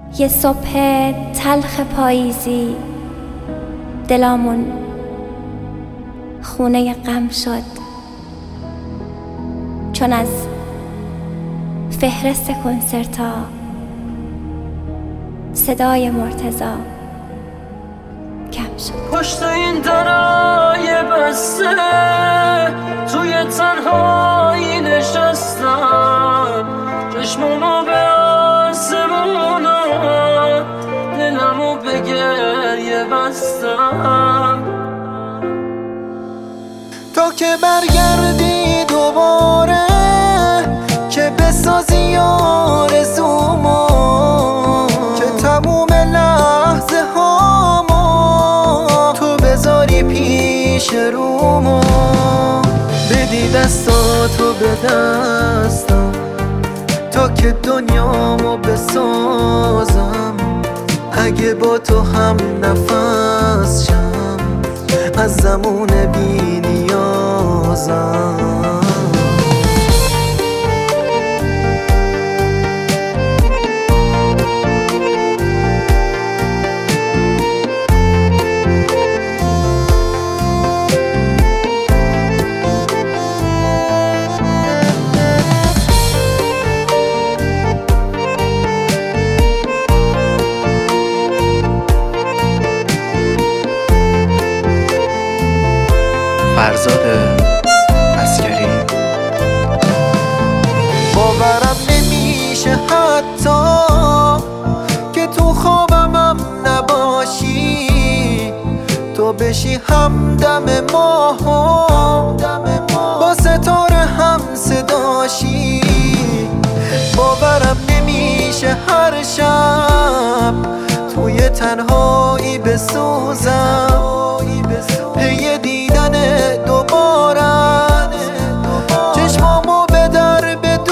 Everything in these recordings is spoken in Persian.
یه صبح تلخ پاییزی دلامون خونه غم شد، چون از فهرست کنسرتا صدای مرتضی کم شد. پشت این درای بسته توی تنهایی نشستم، چشمامو به آسمونا دلمو به گریه بستم. تا که برگردی دوباره که بسازی آرزومو، که تموم لحظه هامو تو بذاری پیش رومو، بدی دستاتو به دستم تا که دنیامو بسازم. اگه با تو هم نفس شم از زمون بی نیازم. فرزاد عسکری. باورم نمیشه حتی که تو خوابمم نباشی، تو بشی همدم ماها با ستاره هم صداشی. باورم نمیشه هر شب توی تنهایی بسوزم، پی دیدن دوباره چشمامو به در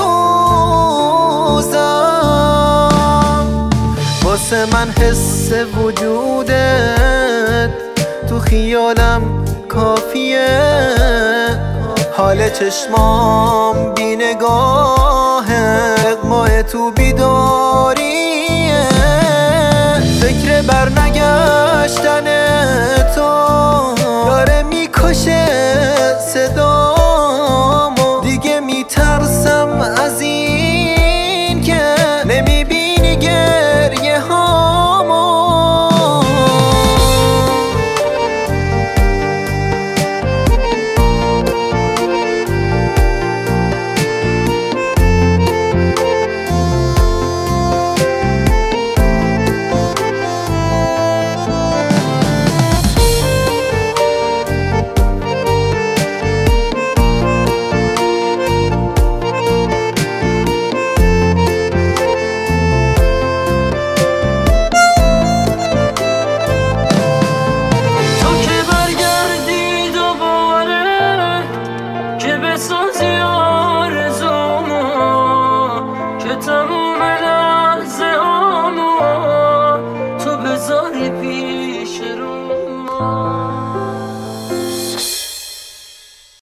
بدوزم. واسه من حس وجودت تو خیالم کافیه، حال چشمام بی نگاهه، اقماع تو بیدار